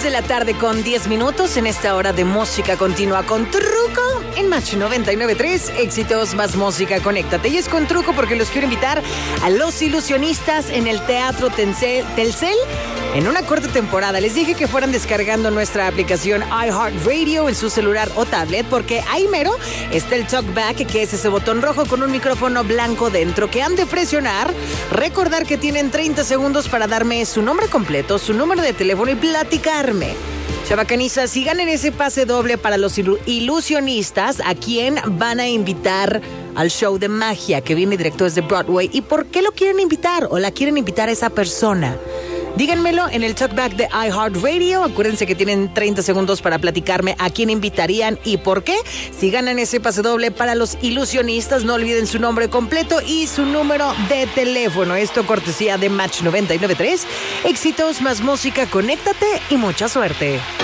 de la tarde con 10 minutos en esta hora de música continua con truco en Match 99.3. Éxitos más música, conéctate. Y es con truco porque los quiero invitar a Los Ilusionistas en el Teatro Telcel en una corta temporada. Les dije que fueran descargando nuestra aplicación iHeartRadio en su celular o tablet, porque ahí mero está el TalkBack, que es ese botón rojo con un micrófono blanco dentro que han de presionar. Recordar que tienen 30 segundos para darme su nombre completo, su número de teléfono y platicarme. Chavacaniza, si ganan ese pase doble para Los Ilusionistas, ¿a quién van a invitar al show de magia que viene directo desde Broadway? ¿Y por qué lo quieren invitar o la quieren invitar a esa persona? Díganmelo en el talkback de iHeartRadio. Acuérdense que tienen 30 segundos para platicarme a quién invitarían y por qué. Si ganan ese pase doble para Los Ilusionistas, no olviden su nombre completo y su número de teléfono. Esto cortesía de Match 99.3. Éxitos más música, conéctate y mucha suerte.